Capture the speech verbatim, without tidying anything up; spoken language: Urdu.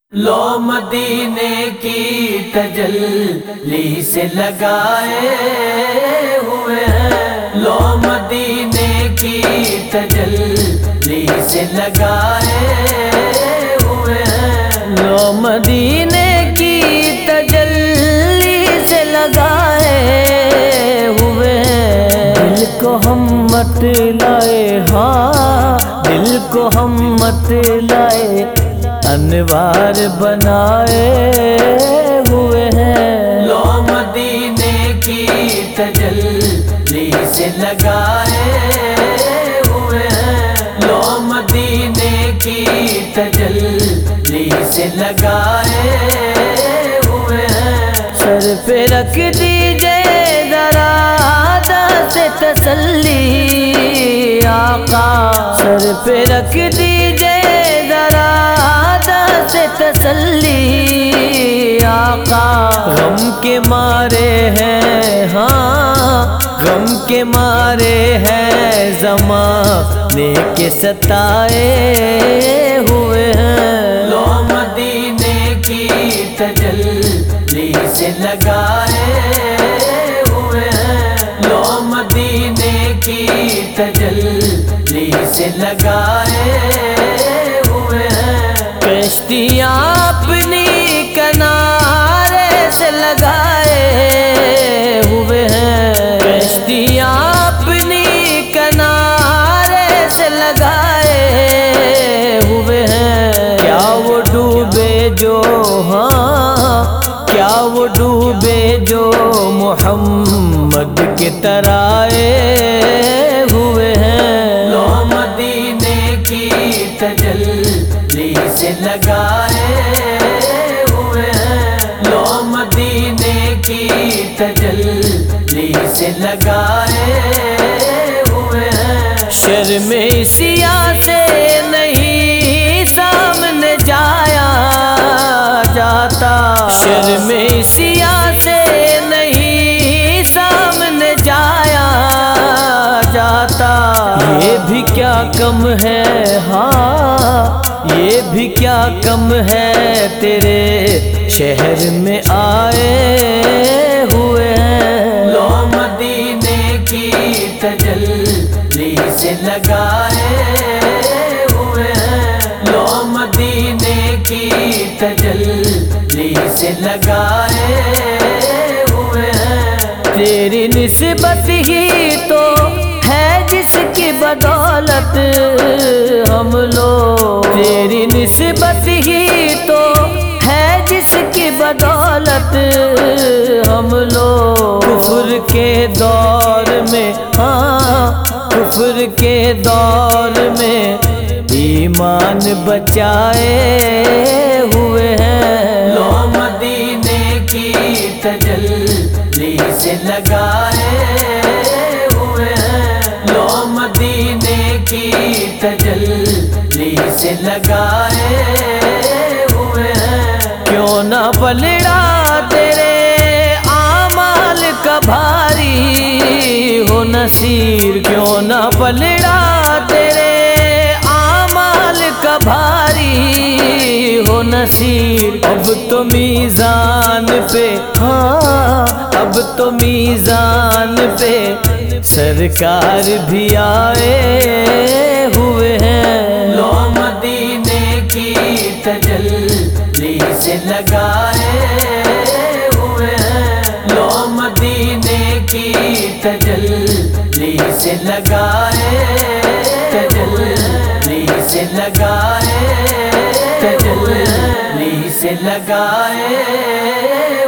لو مدینے کی تجلی سے لگائے ہوئے ہیں، لو مدینے کی تجلی سے لگائے ہوئے ہیں، لو مدینے کی تجلی سے لگائے ہوئے ہیں، دل کو ہم مت لائے، ہاں دل کو ہم مت لائے، انوار بنائے ہوئے ہیں، لو مدینے کی تجلی سے لگائے ہوئے ہیں، لو مدینے کی تجلی سے لگائے ہوئے ہیں۔ سر پہ رکھ دیجئے ذرا دست تسلی آقا، سر پہ رکھ دیجئے ذرا دست تسلی آقا، غم کے مارے ہیں، ہاں غم کے مارے ہیں، زمانے کے ستائے ہوئے ہیں، لو مدینے کی تجلی سے لگائے ہوئے ہیں، لو مدینے کی تجلی سے لگائے ہوئے ہیں۔ کشتیاں اپنی کنارے سے لگائے ہوئے ہیں، کشتیاں اپنی کنارے سے لگائے ہوئے ہیں، کیا وہ ڈوبے جو، ہاں کیا وہ ڈوبے جو محمد کے ترائے ہوئے ہیں، لو مدینے کی تجلی سے لگائے ہوئے ہیں، لو مدینے کی تجلی سے لگائے ہوئے ہیں۔ شرم سیاہ سے نہیں سامنے جایا جاتا، شرم سیاہ سے نہیں سامنے جایا جاتا، یہ بھی کیا کم ہے، ہاں یہ بھی کیا کم ہے، تیرے شہر میں آئے ہوئے ہیں، لو مدینے کی تجلی سے لگائے ہوئے ہیں، لو مدینے کی تجلی سے لگائے ہوئے ہیں۔ تیری نسبت ہی تو ہے جس کی بدولت ہم لوگ، تیری نسبت ہی تو ہے جس کی بدولت ہم لوگ، کفر کے دور میں، ہاں کفر کے دور میں ایمان بچائے ہوئے ہیں، لو مدینے کی تجلی سے لگائے ہوئے ہیں، لو مدینے کی تجلی سے لگائے ہوئے ہیں۔ کیوں نہ پلڑا تیرے اعمال کا بھاری ہو نصیر، کیوں نہ پلڑا تیرے اعمال کا بھاری ہو نصیر، اب تو میزان پہ، ہاں اب تو میزان پہ سرکار بھی آئے ہوئے ہیں، لو مدینے کی تجلی سے لگائے ہوئے ہیں، لو مدینے کی تجلی سے لگائے، تجلی سے لگائے، تجلی سے لگائے